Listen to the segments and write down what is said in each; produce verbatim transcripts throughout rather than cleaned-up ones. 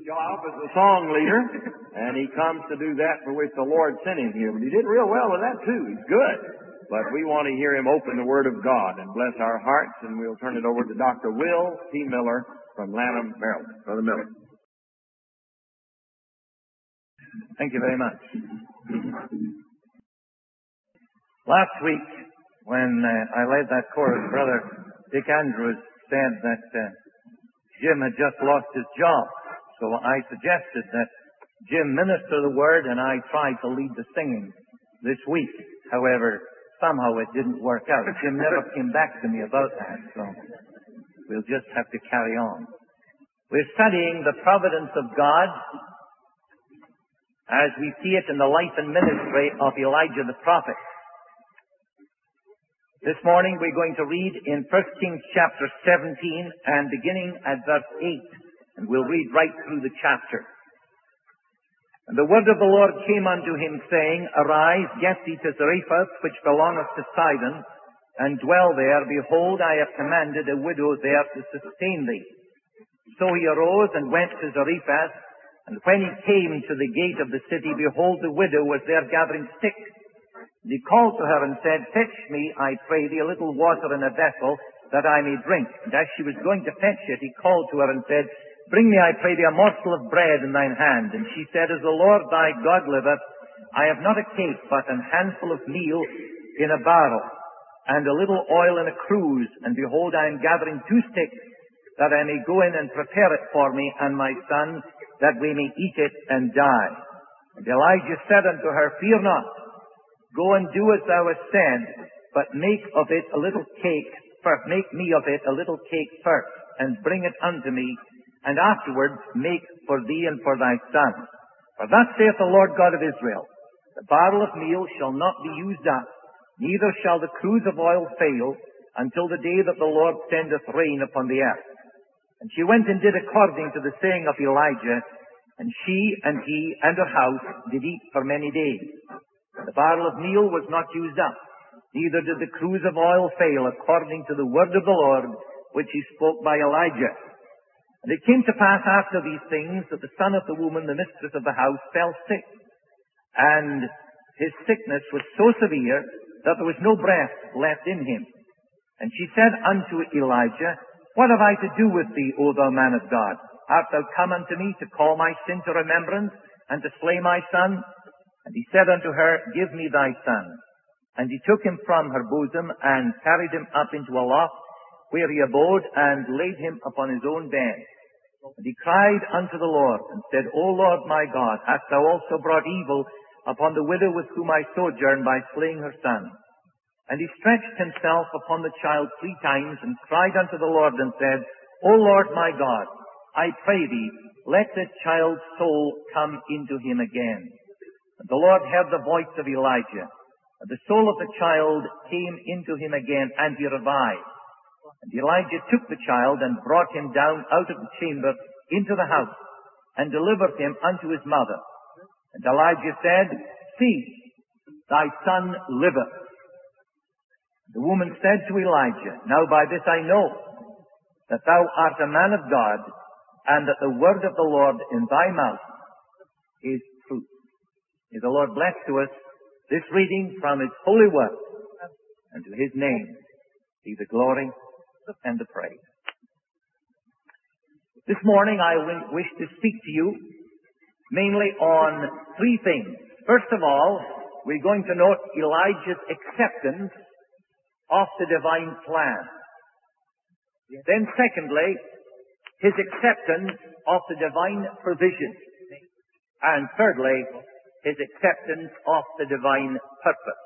job as a song leader, and he comes to do that for which the Lord sent him here. But he did real well with that too. He's good. But we want to hear him open the Word of God and bless our hearts, and we'll turn it over to Doctor Will T. Miller from Lanham, Maryland. Brother Miller. Thank you very much. Last week, when uh, I led that chorus, Brother Dick Andrews said that uh, Jim had just lost his job. So I suggested that Jim minister the Word, and I tried to lead the singing this week. However, somehow it didn't work out. Jim never came back to me about that, so we'll just have to carry on. We're studying the providence of God as we see it in the life and ministry of Elijah the prophet. This morning we're going to read in First Kings chapter seventeen and beginning at verse eight, and we'll read right through the chapter. And the word of the Lord came unto him, saying, Arise, get thee to Zarephath, which belongeth to Sidon, and dwell there. Behold, I have commanded a widow there to sustain thee. So he arose and went to Zarephath, and when he came to the gate of the city, behold, the widow was there gathering sticks. And he called to her and said, Fetch me, I pray thee, a little water in a vessel, that I may drink. And as she was going to fetch it, he called to her and said, Bring me, I pray thee, a morsel of bread in thine hand. And she said, As the Lord thy God liveth, I have not a cake, but an handful of meal in a barrel, and a little oil in a cruse. And behold, I am gathering two sticks, that I may go in and prepare it for me and my son, that we may eat it and die. And Elijah said unto her, Fear not, go and do as thou hast said, but make of it a little cake first. Make me of it a little cake first, and bring it unto me, and afterwards make for thee and for thy son. For thus saith the Lord God of Israel, The barrel of meal shall not be used up, neither shall the cruse of oil fail, until the day that the Lord sendeth rain upon the earth. And she went and did according to the saying of Elijah, and she and he and her house did eat for many days. The barrel of meal was not used up, neither did the cruse of oil fail, according to the word of the Lord, which he spoke by Elijah. And it came to pass after these things, that the son of the woman, the mistress of the house, fell sick. And his sickness was so severe, that there was no breath left in him. And she said unto Elijah, What have I to do with thee, O thou man of God? Art thou come unto me to call my sin to remembrance, and to slay my son? And he said unto her, Give me thy son. And he took him from her bosom, and carried him up into a loft, where he abode, and laid him upon his own bed. And he cried unto the Lord, and said, O Lord my God, hast thou also brought evil upon the widow with whom I sojourn, by slaying her son? And he stretched himself upon the child three times, and cried unto the Lord, and said, O Lord my God, I pray thee, let the child's soul come into him again. And the Lord heard the voice of Elijah, and the soul of the child came into him again, and he revived. And Elijah took the child, and brought him down out of the chamber into the house, and delivered him unto his mother. And Elijah said, See, thy son liveth. The woman said to Elijah, Now by this I know that thou art a man of God, and that the word of the Lord in thy mouth is truth. May the Lord bless to us this reading from his holy word, and to his name be the glory and the praise. This morning I wish to speak to you mainly on three things. First of all, we're going to note Elijah's acceptance of the divine plan. Then secondly, his acceptance of the divine provision. And thirdly, his acceptance of the divine purpose.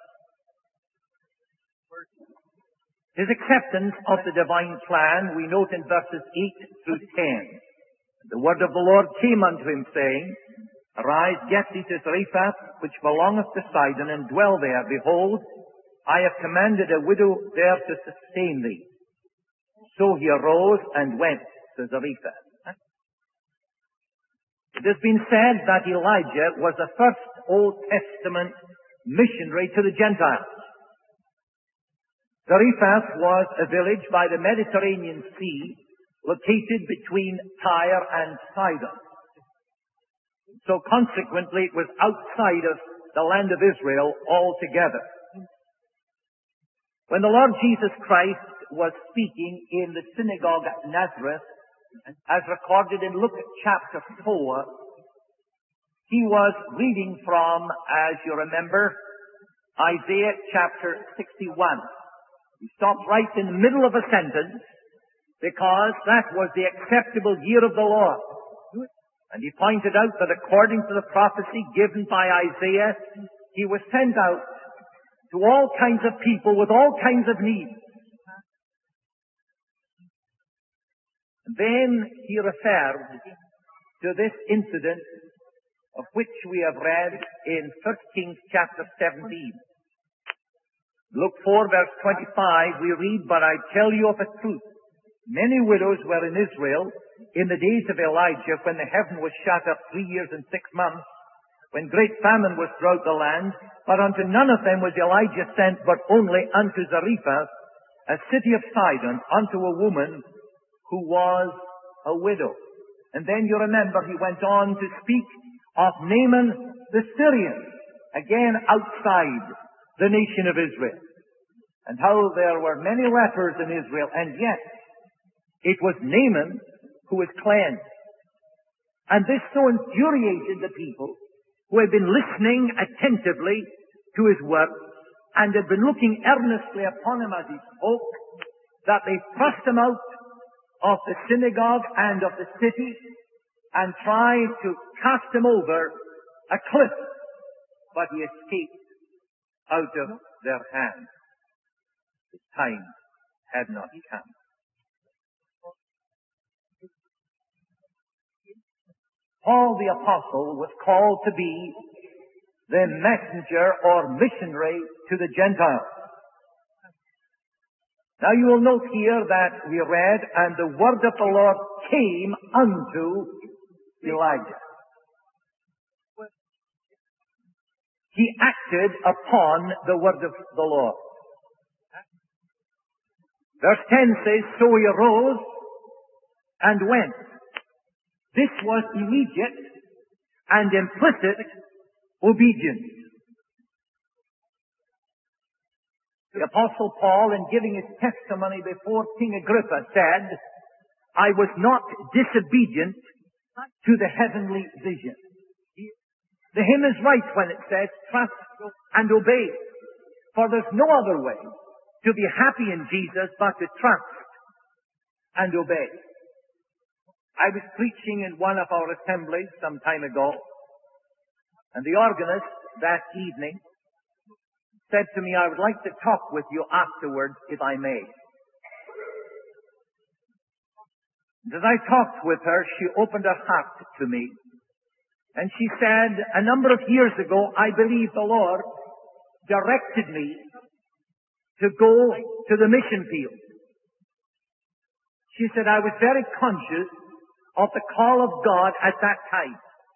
His acceptance of the divine plan we note in verses eight through ten. The word of the Lord came unto him, saying, Arise, get thee to Zarephath, which belongeth to Sidon, and dwell there. Behold, I have commanded a widow there to sustain thee. So he arose and went to Zarephath. It has been said that Elijah was the first Old Testament missionary to the Gentiles. Zarephath was a village by the Mediterranean Sea, located between Tyre and Sidon. So consequently, it was outside of the land of Israel altogether. When the Lord Jesus Christ was speaking in the synagogue at Nazareth, as recorded in Luke chapter four, he was reading from, as you remember, Isaiah chapter sixty-one. He stopped right in the middle of a sentence because that was the acceptable year of the Lord. And he pointed out that according to the prophecy given by Isaiah, he was sent out to all kinds of people with all kinds of needs. And then he referred to this incident of which we have read in First Kings chapter seventeen. Luke four verse twenty-five, we read, "But I tell you of a truth, many widows were in Israel in the days of Elijah, when the heaven was shut up three years and six months, when great famine was throughout the land, but unto none of them was Elijah sent, but only unto Zarephath, a city of Sidon, unto a woman who was a widow." And then you remember he went on to speak of Naaman the Syrian, again outside the nation of Israel, and how there were many lepers in Israel, and yet it was Naaman who was cleansed. And this so infuriated the people who had been listening attentively to his words and had been looking earnestly upon him as he spoke, that they thrust him out of the synagogue and of the city and tried to cast him over a cliff, but he escaped out of their hands. His time had not come. Paul the Apostle was called to be the messenger or missionary to the Gentiles. Now you will note here that we read, "And the word of the Lord came unto Elijah." He acted upon the word of the Lord. Verse ten says, "So he arose and went." This was immediate and implicit obedience. The Apostle Paul, in giving his testimony before King Agrippa, said, "I was not disobedient to the heavenly vision." The hymn is right when it says, "Trust and obey." For there's no other way to be happy in Jesus but to trust and obey. I was preaching in one of our assemblies some time ago, and the organist that evening said to me, "I would like to talk with you afterwards, if I may." And as I talked with her, she opened her heart to me, and she said, "A number of years ago, I believe the Lord directed me to go to the mission field." She said, "I was very conscious of the call of God at that time.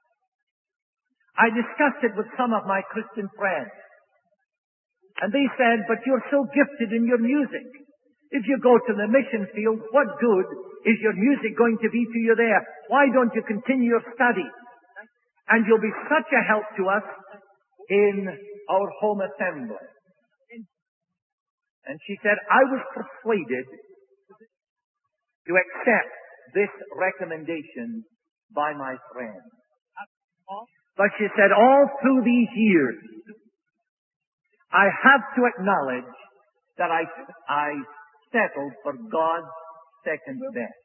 I discussed it with some of my Christian friends, and they said, 'But you're so gifted in your music. If you go to the mission field, what good is your music going to be to you there? Why don't you continue your study? And you'll be such a help to us in our home assembly.'" And she said, "I was persuaded to accept this recommendation by my friend. But," she said, "all through these years, I have to acknowledge that I, I settled for God's second best."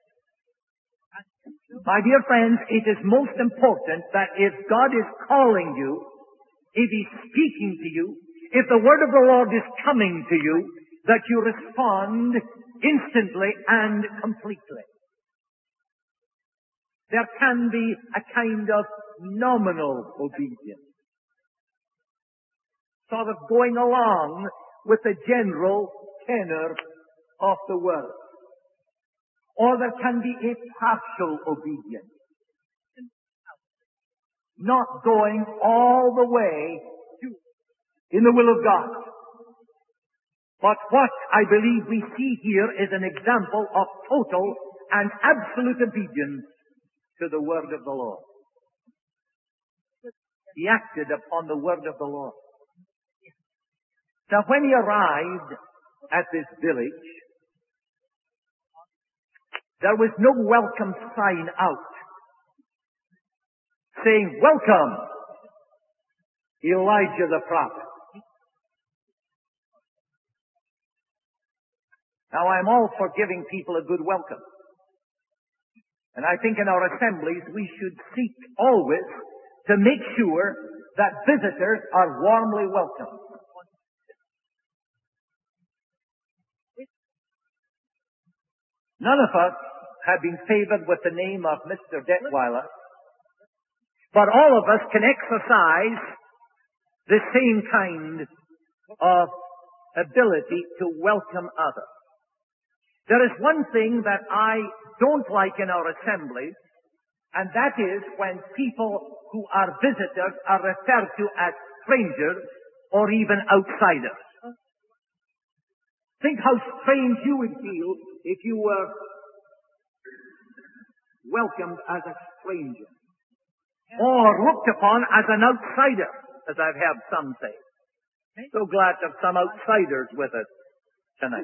My dear friends, it is most important that if God is calling you, if He's speaking to you, if the word of the Lord is coming to you, that you respond instantly and completely. There can be a kind of nominal obedience, sort of going along with the general tenor of the word. Or there can be a partial obedience, not going all the way in the will of God. But what I believe we see here is an example of total and absolute obedience to the word of the Lord. He acted upon the word of the Lord. Now when he arrived at this village, there was no welcome sign out saying, "Welcome, Elijah the prophet." Now I'm all for giving people a good welcome. And I think in our assemblies we should seek always to make sure that visitors are warmly welcomed. None of us have been favored with the name of Mister Detweiler, but all of us can exercise the same kind of ability to welcome others. There is one thing that I don't like in our assemblies, and that is when people who are visitors are referred to as strangers or even outsiders. Think how strange you would feel if you were welcomed as a stranger or looked upon as an outsider, as I've heard some say. So glad to have some outsiders with us tonight.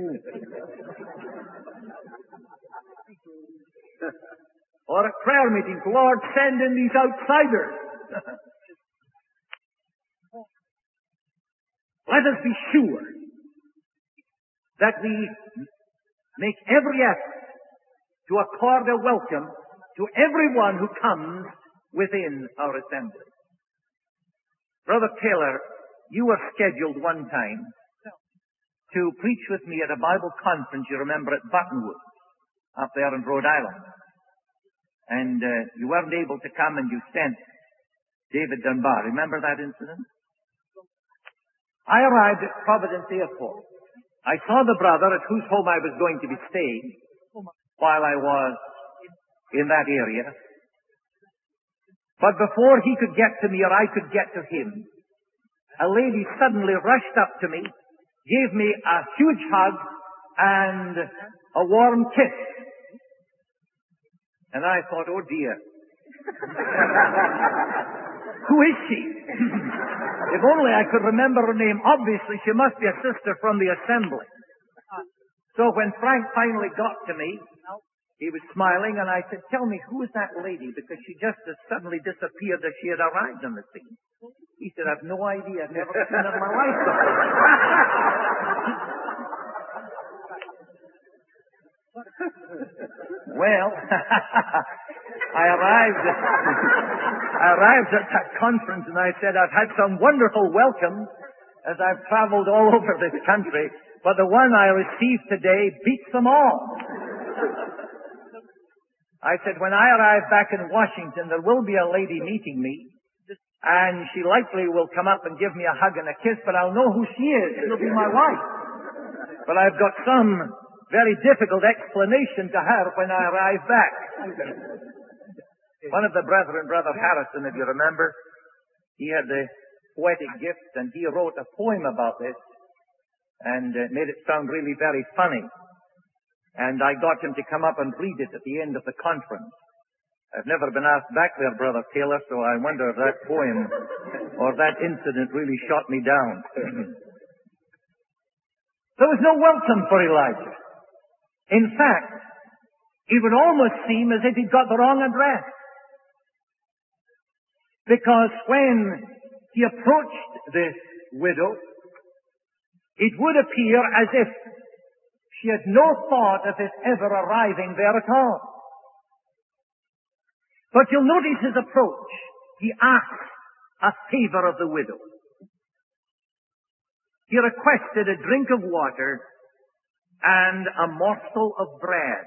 Or at prayer meetings, "Lord, send in these outsiders." Let us be sure that we make every effort to accord a welcome to everyone who comes within our assembly. Brother Taylor, you were scheduled one time to preach with me at a Bible conference, you remember, at Buttonwood, up there in Rhode Island. And uh, you weren't able to come, and you sent David Dunbar. Remember that incident? I arrived at Providence Airport. I saw the brother at whose home I was going to be staying while I was in that area. But before he could get to me or I could get to him, a lady suddenly rushed up to me, gave me a huge hug and a warm kiss. And I thought, "Oh dear, who is she?" If only I could remember her name. Obviously, she must be a sister from the assembly. So when Frank finally got to me, he was smiling, and I said, "Tell me, who is that lady? Because she just as suddenly disappeared as she had arrived on the scene." He said, "I've no idea. I've never seen her in my life before." Well, I arrived, I arrived at that conference, and I said, "I've had some wonderful welcomes as I've traveled all over this country, but the one I received today beats them all." I said, "When I arrive back in Washington, there will be a lady meeting me, and she likely will come up and give me a hug and a kiss, but I'll know who she is. She'll be my wife. But I've got some very difficult explanation to her when I arrive back." One of the brethren, Brother Harrison, if you remember, he had the poetic gift, and he wrote a poem about this and uh, made it sound really very funny. And I got him to come up and read it at the end of the conference. I've never been asked back there, Brother Taylor, so I wonder if that poem or that incident really shot me down. There was no welcome for Elijah. In fact, it would almost seem as if he'd got the wrong address. Because when he approached this widow, it would appear as if she had no thought of his ever arriving there at all. But you'll notice his approach. He asked a favor of the widow. He requested a drink of water and a morsel of bread.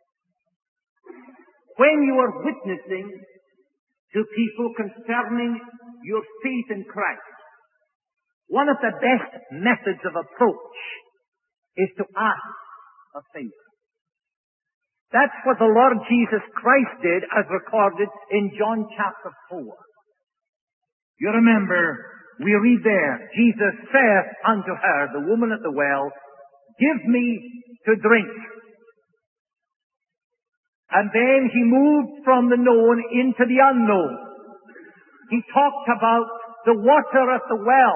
When you are witnessing to people concerning your faith in Christ, one of the best methods of approach is to ask a favor. That's what the Lord Jesus Christ did, as recorded in John chapter four. You remember, we read there, Jesus saith unto her, the woman at the well, "Give me to drink." And then he moved from the known into the unknown. he talked about the water at the well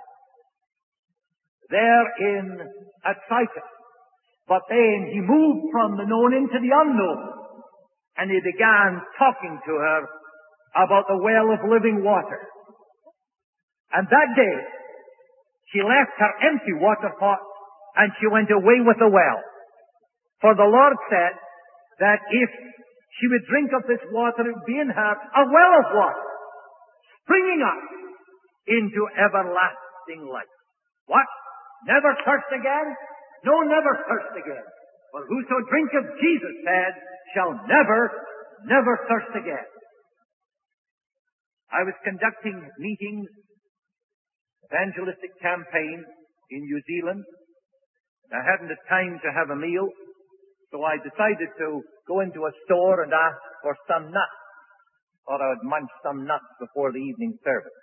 there in at Cyprus. But then he moved from the known into the unknown, and he began talking to her about the well of living water. And that day, she left her empty water pot and she went away with the well. For the Lord said that if she would drink of this water, it would be in her a well of water, springing up into everlasting life. What? Never thirst again? No, never thirst again. For whoso drinketh, Jesus said, shall never, never thirst again. I was conducting meetings, evangelistic campaign in New Zealand. I hadn't the time to have a meal, so I decided to go into a store and ask for some nuts. Thought I would munch some nuts before the evening service.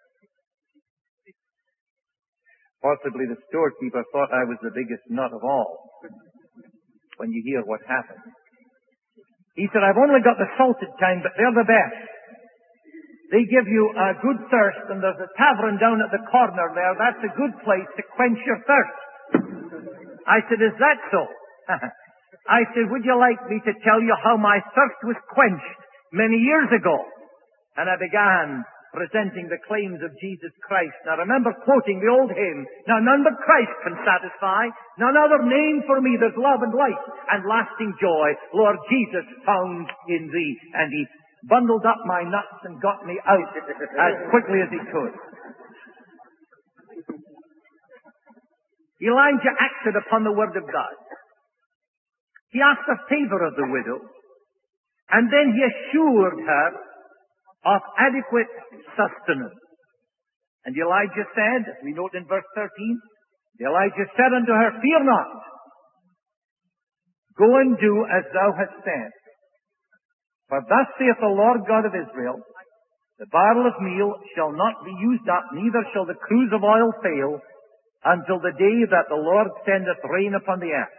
Possibly the storekeeper thought I was the biggest nut of all, when you hear what happened. He said, I've only got the salted kind, but they're the best. They give you a good thirst, and there's a tavern down at the corner there. That's a good place to quench your thirst. I said, is that so? I said, would you like me to tell you how my thirst was quenched many years ago? And I began presenting the claims of Jesus Christ. Now remember quoting the old hymn, now none but Christ can satisfy, none other name for me there's love and life and lasting joy, Lord Jesus found in thee. And he bundled up my nuts and got me out as quickly as he could. Elijah acted upon the word of God. He asked a favor of the widow, and then he assured her of adequate sustenance. And Elijah said, as we note in verse thirteen, Elijah said unto her, fear not, go and do as thou hast said. For thus saith the Lord God of Israel, the barrel of meal shall not be used up, neither shall the cruse of oil fail, until the day that the Lord sendeth rain upon the earth.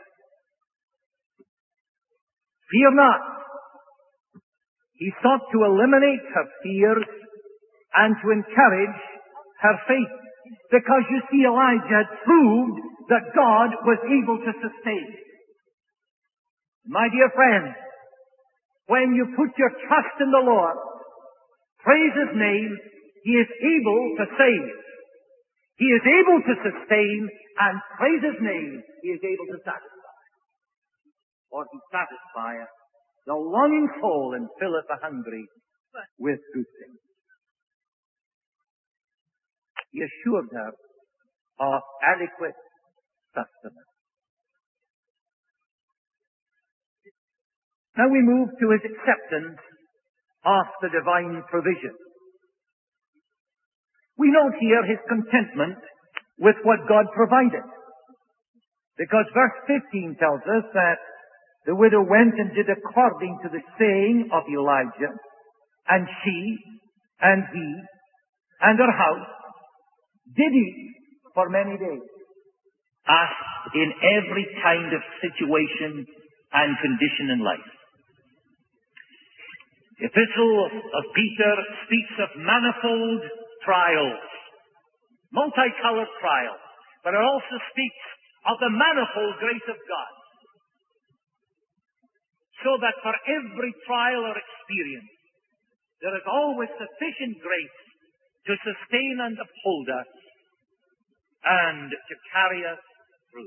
Fear not. He sought to eliminate her fears and to encourage her faith. Because you see, Elijah had proved that God was able to sustain. My dear friends, when you put your trust in the Lord, praise His name, He is able to save. He is able to sustain, and praise His name, He is able to satisfy. For He satisfieth the longing soul and filleth the hungry with good things. He assured her of adequate sustenance. Now we move to his acceptance of the divine provision. We note here his contentment with what God provided. Because verse fifteen tells us that the widow went and did according to the saying of Elijah, and she, and he, and her house did eat for many days. Us in every kind of situation and condition in life. The epistle of Peter speaks of manifold trials, multicolored trials, but it also speaks of the manifold grace of God. So that for every trial or experience, there is always sufficient grace to sustain and uphold us and to carry us through.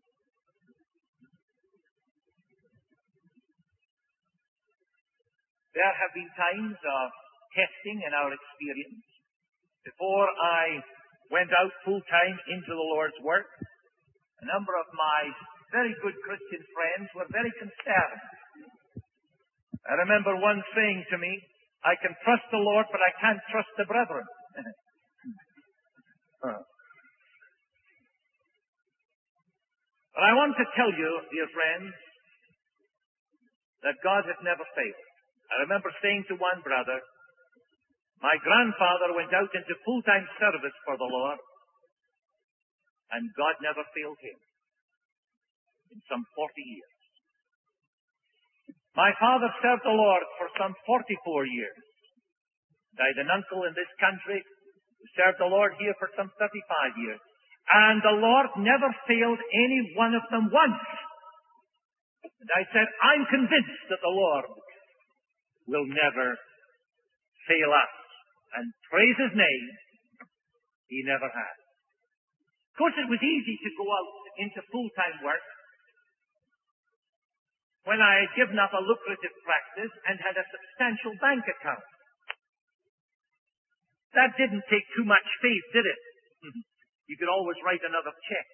There have been times of testing in our experience. Before I went out full-time into the Lord's work, a number of my very good Christian friends were very concerned. I remember one saying to me, I can trust the Lord, but I can't trust the brethren. huh. But I want to tell you, dear friends, that God has never failed. I remember saying to one brother, my grandfather went out into full-time service for the Lord, and God never failed him in some forty years. My father served the Lord for some forty-four years, I had an uncle in this country who served the Lord here for some thirty-five years. And the Lord never failed any one of them once. And I said, I'm convinced that the Lord will never fail us. And praise His name, He never has. Of course, it was easy to go out into full-time work when I had given up a lucrative practice and had a substantial bank account. That didn't take too much faith, did it? You could always write another check.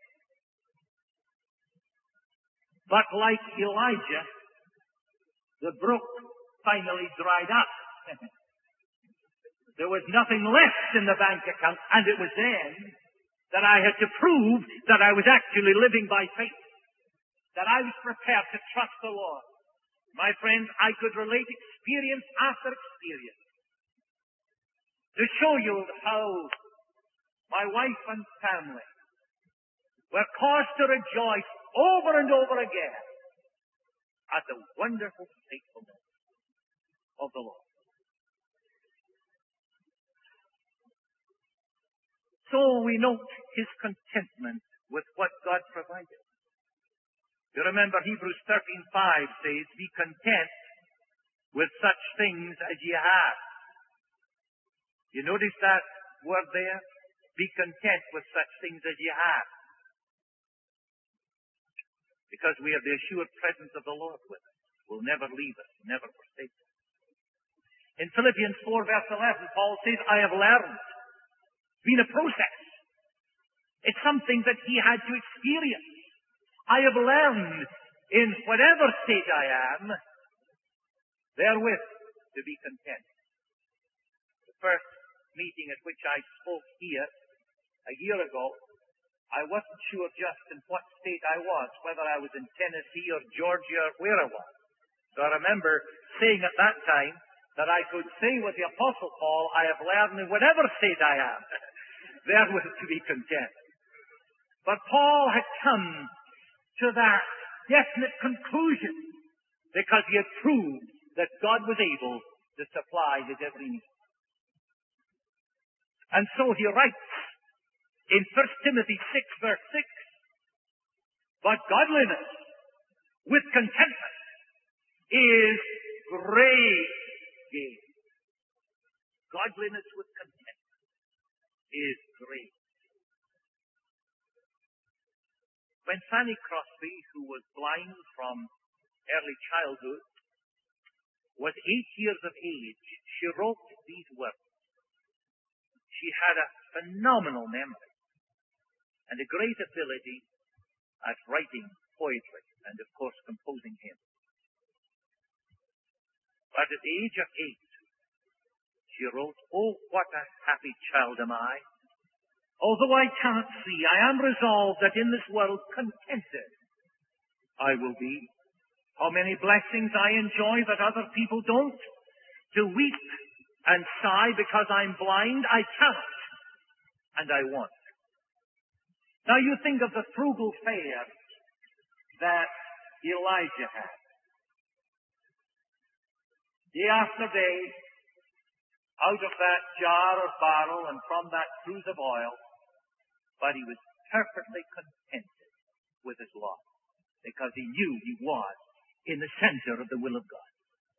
But like Elijah, the brook finally dried up. There was nothing left in the bank account, and it was then that I had to prove that I was actually living by faith, that I was prepared to trust the Lord. My friends, I could relate experience after experience to show you how my wife and family were caused to rejoice over and over again at the wonderful faithfulness of the Lord. So we note His contentment with what God provided. You remember Hebrews thirteen five says, be content with such things as ye have. You notice that word there? Be content with such things as ye have. Because we have the assured presence of the Lord with us. Will never leave us, never forsake us. In Philippians four verse eleven, Paul says, I have learned. It's been a process. It's something that he had to experience. I have learned in whatever state I am, therewith to be content. The first meeting at which I spoke here a year ago, I wasn't sure just in what state I was, whether I was in Tennessee or Georgia or where I was. So I remember saying at that time that I could say with the Apostle Paul, I have learned in whatever state I am, therewith to be content. But Paul had come to that definite conclusion because he had proved that God was able to supply his every need. And so he writes in First Timothy six verse six, but godliness with contentment is great gain. Godliness with contentment is great. When Fanny Crosby, who was blind from early childhood, was eight years of age, she wrote these words. She had a phenomenal memory and a great ability at writing poetry and, of course, composing hymns. But at the age of eight, she wrote, oh, what a happy child am I. Although I cannot see, I am resolved that in this world contented I will be. How many blessings I enjoy that other people don't. To weep and sigh because I'm blind, I cannot, and I want. Now you think of the frugal fare that Elijah had. Day after day, out of that jar or barrel and from that cruse of oil, but he was perfectly contented with his lot because he knew he was in the center of the will of God.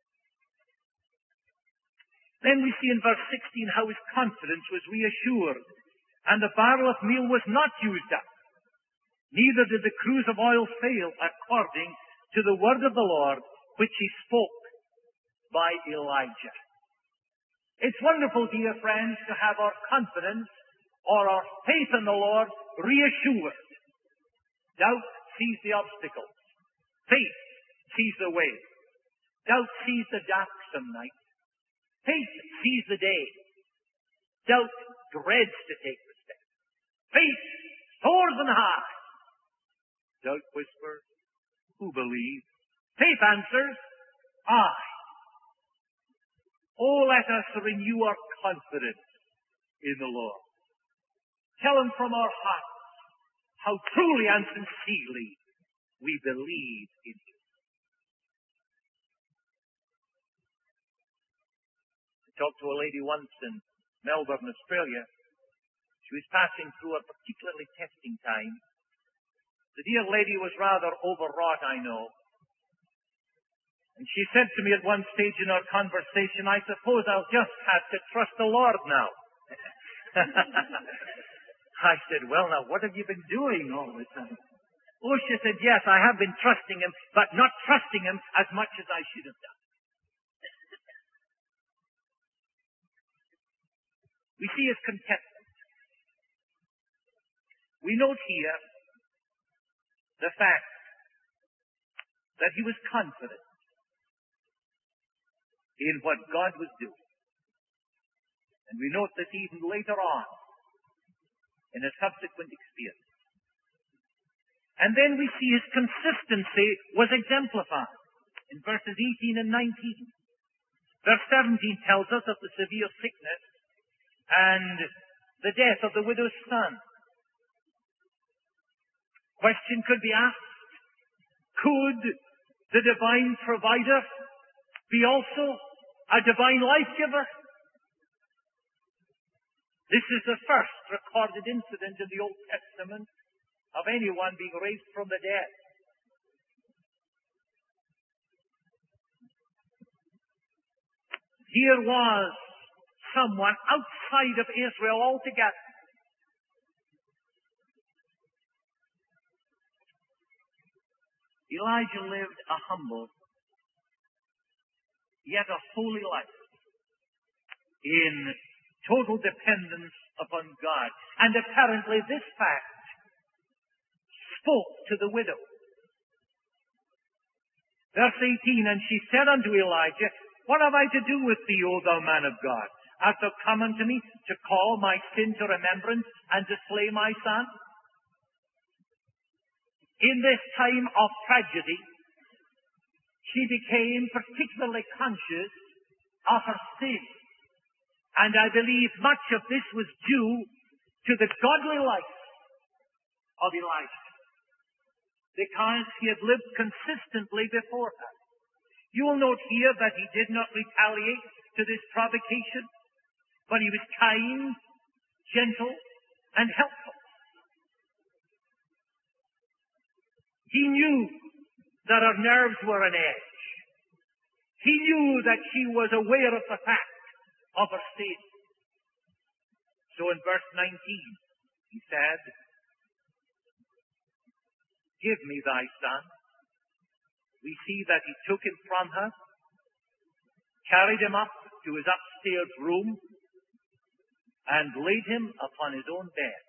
Then we see in verse sixteen how his confidence was reassured, and the barrel of meal was not used up. Neither did the cruse of oil fail according to the word of the Lord which he spoke by Elijah. It's wonderful, dear friends, to have our confidence or our faith in the Lord reassured. Doubt sees the obstacles. Faith sees the way. Doubt sees the darksome night. Faith sees the day. Doubt dreads to take the step. Faith soars on high. Doubt whispers, who believes? Faith answers, I. Oh, let us renew our confidence in the Lord. Tell him from our hearts how truly and sincerely we believe in him. talked to a lady once in Melbourne, Australia. She was passing through a particularly testing time. The dear lady was rather overwrought, I know. And she said to me at one stage in our conversation, I suppose I'll just have to trust the Lord now. I said, well, now, what have you been doing all the time? Oh, she said, yes, I have been trusting Him, but not trusting Him as much as I should have done. We see His contentment. We note here the fact that He was confident in what God was doing. And we note this even later on in a subsequent experience. And then we see His consistency was exemplified in verses eighteen and nineteen. Verse seventeen tells us of the severe sickness and the death of the widow's son. Question could be asked, could the divine provider be also a divine life giver? This is the first recorded incident in the Old Testament of anyone being raised from the dead. Here was someone outside of Israel altogether. Elijah lived a humble, yet a holy life in total dependence upon God. And apparently this fact spoke to the widow. Verse eighteen, and she said unto Elijah, what have I to do with thee, O thou man of God? Art thou come unto me to call my sin to remembrance and to slay my son? In this time of tragedy, she became particularly conscious of her sin. And I believe much of this was due to the godly life of Elijah, because he had lived consistently before her. You will note here that he did not retaliate to this provocation, but he was kind, gentle, and helpful. He knew that her nerves were on edge. He knew that she was aware of the fact of her sin. So in verse nineteen, he said, give me thy son. We see that he took him from her, carried him up to his upstairs room, and laid him upon his own bed.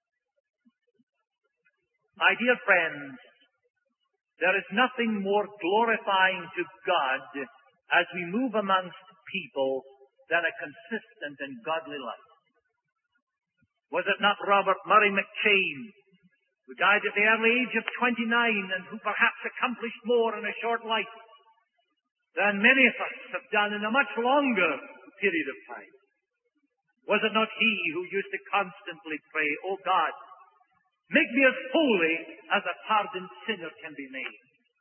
My dear friends, there is nothing more glorifying to God as we move amongst people than a consistent and godly life. Was it not Robert Murray McChain, who died at the early age of twenty-nine and who perhaps accomplished more in a short life than many of us have done in a much longer period of time? Was it not he who used to constantly pray, O God, make me as holy as a pardoned sinner can be made?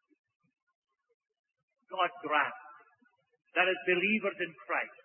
God grant that as believers in Christ,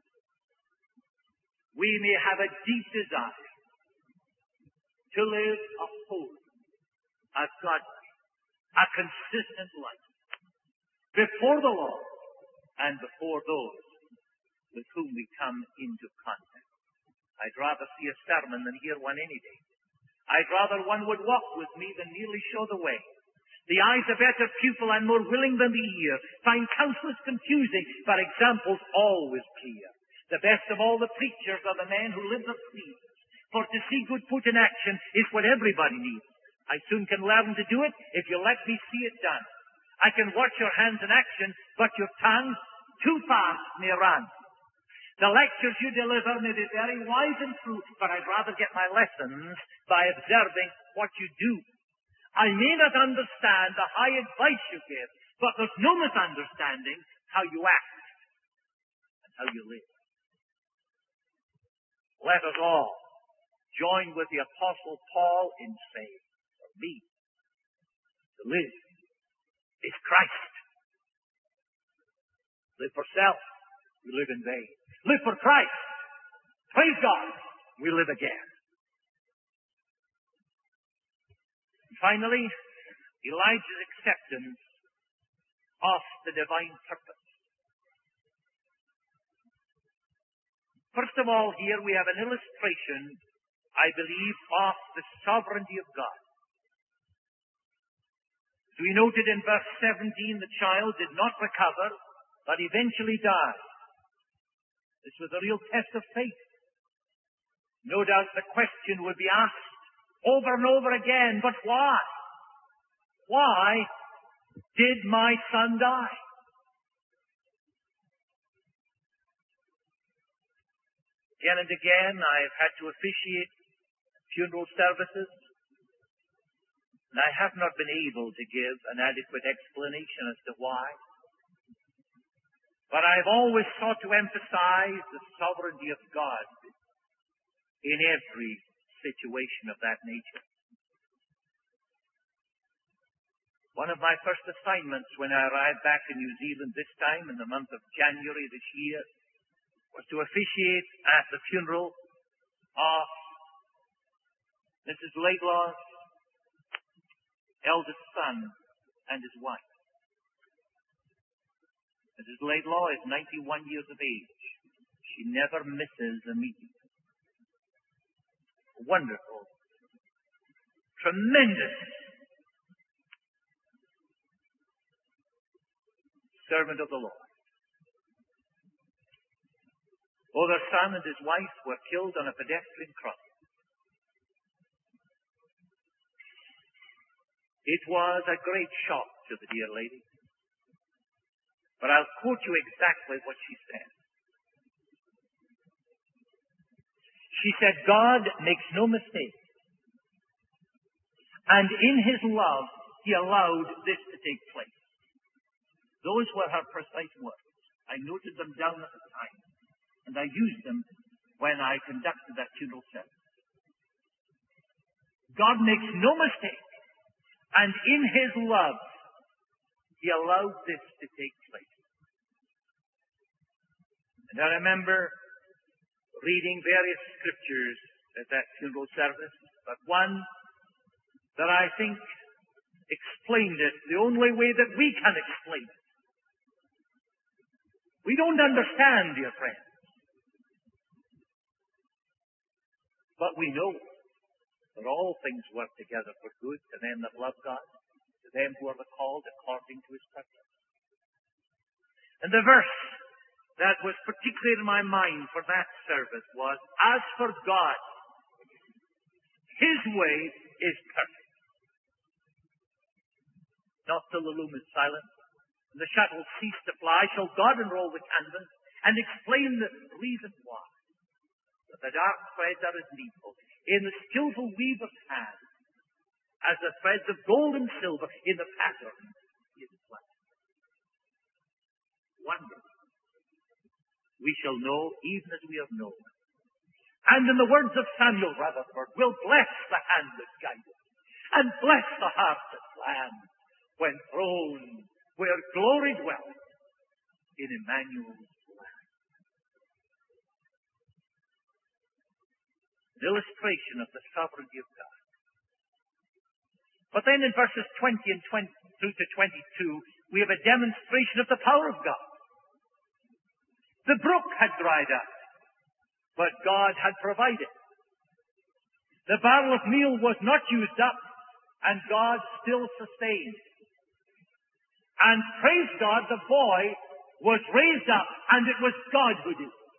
we may have a deep desire to live a holy, a godly, a consistent life before the Lord and before those with whom we come into contact. I'd rather see a sermon than hear one any day. I'd rather one would walk with me than merely show the way. The eye's a better pupil and more willing than the ear. Find counsel is confusing, but examples always clear. The best of all the preachers are the men who live the creeds. For to see good put in action is what everybody needs. I soon can learn to do it if you let me see it done. I can watch your hands in action, but your tongue too fast may run. The lectures you deliver may be very wise and true, but I'd rather get my lessons by observing what you do. I may not understand the high advice you give, but there's no misunderstanding how you act and how you live. Let us all join with the Apostle Paul in saying, for me, to live is Christ. Live for self, we live in vain. live for Christ. Praise God, we live again. And finally, Elijah's acceptance of the divine purpose. First of all, here we have an illustration, I believe, of the sovereignty of God. So we noted in verse seventeen, the child did not recover, but eventually died. This was a real test of faith. No doubt the question would be asked over and over again, but why? Why did my son die? Again and again, I have had to officiate funeral services, and I have not been able to give an adequate explanation as to why. But I've always sought to emphasize the sovereignty of God in every situation of that nature. One of my first assignments when I arrived back in New Zealand this time in the month of January this year was to officiate at the funeral of Missus Laidlaw's eldest son and his wife. Missus Laidlaw is ninety-one years of age. She never misses a meeting. A wonderful, tremendous servant of the Lord. Both her son and his wife were killed on a pedestrian crossing. It was a great shock to the dear lady. But I'll quote you exactly what she said. She said, God makes no mistake. And in His love, He allowed this to take place. Those were her precise words. I noted them down at the time. And I used them when I conducted that funeral service. God makes no mistake. And in His love, He allowed this to take place. And I remember reading various scriptures at that funeral service, but one that I think explained it the only way that we can explain it. We don't understand, dear friends. But we know that all things work together for good to them that love God, to them who are called according to His purpose. And the verse that was particularly in my mind for that service was, as for God, His way is perfect. Not till the loom is silent, and the shuttle cease to fly, shall God unroll the canvas and explain the reason why. That the dark threads are as needful in the skillful weaver's hand, as the threads of gold and silver in the pattern is flat. One day, we shall know even as we have known. And in the words of Samuel Rutherford, we'll bless the hand that guided, and bless the heart that planned, when thrones where glory dwelt in Emmanuel's land. An illustration of the sovereignty of God. But then in verses twenty and twenty through to twenty-two, we have a demonstration of the power of God. The brook had dried up, but God had provided. The barrel of meal was not used up, and God still sustained. And praise God, the boy was raised up, and it was God who did it.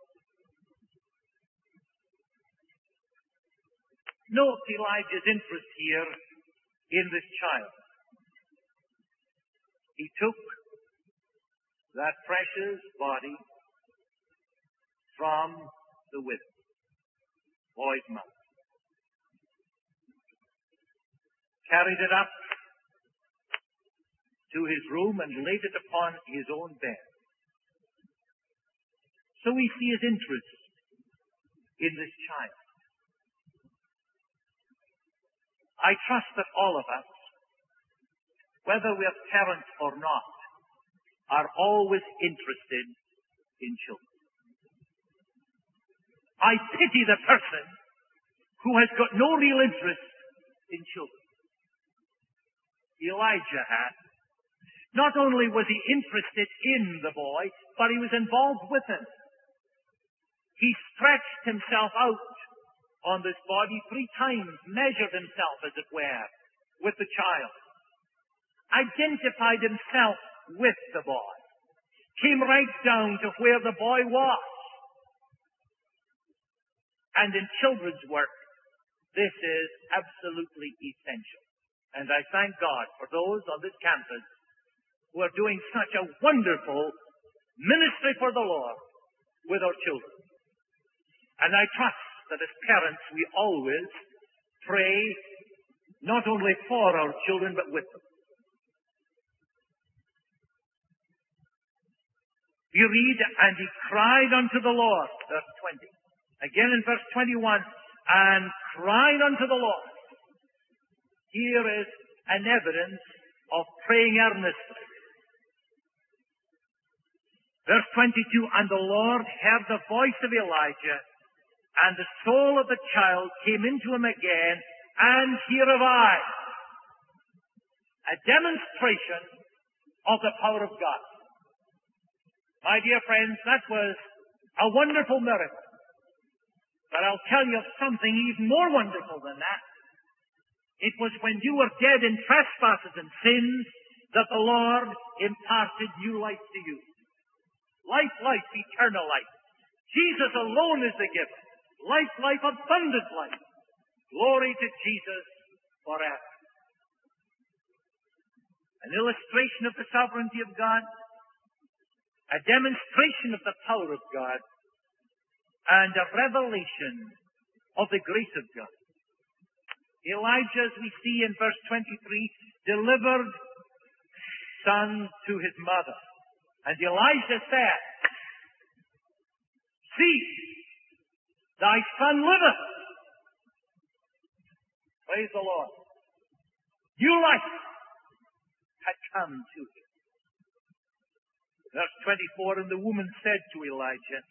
Note Elijah's interest here in this child. He took that precious body from the widow, boy's mouth, carried it up to his room and laid it upon his own bed. So we see his interest in this child. I trust that all of us, whether we are parents or not, are always interested in children. I pity the person who has got no real interest in children. Elijah had. Not only was he interested in the boy, but he was involved with him. He stretched himself out on this body three times, measured himself, as it were, with the child, identified himself with the boy, came right down to where the boy was. And in children's work, this is absolutely essential. And I thank God for those on this campus who are doing such a wonderful ministry for the Lord with our children. And I trust that as parents we always pray not only for our children but with them. We read, and he cried unto the Lord, verse twenty. Again in verse twenty-one, and cried unto the Lord. Here is an evidence of praying earnestly. Verse twenty-two, and the Lord heard the voice of Elijah, and the soul of the child came into him again, and he revived. A demonstration of the power of God. My dear friends, that was a wonderful miracle. But I'll tell you of something even more wonderful than that. It was when you were dead in trespasses and sins that the Lord imparted new life to you. Life, life, eternal life. Jesus alone is the giver. Life, life, abundant life. Glory to Jesus forever. An illustration of the sovereignty of God. A demonstration of the power of God. And a revelation of the grace of God. Elijah, as we see in verse twenty-three, delivered son to his mother. And Elijah said, see, thy son liveth. Praise the Lord. New life had come to him. Verse twenty-four, and the woman said to Elijah,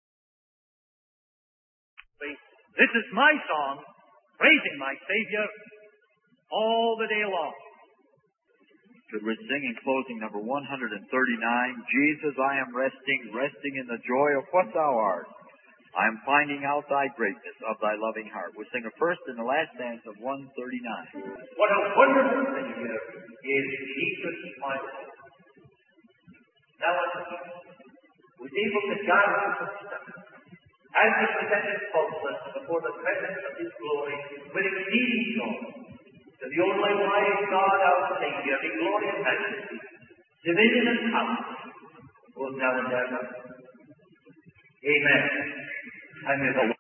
this is my song, praising my Savior all the day long. Could we sing in closing number one thirty-nine, Jesus, I am resting, resting in the joy of what thou art. I am finding out thy greatness of thy loving heart. We'll sing a first and the last stanza of one thirty-nine. What a wonderful Savior is Jesus my Lord. Now unto him who is able to guard us from stuff, and to present his faultless before the presence of his glory with exceeding joy. To the only wise God, our Savior, be glory and majesty, dominion and power, both now and ever. Amen. And may the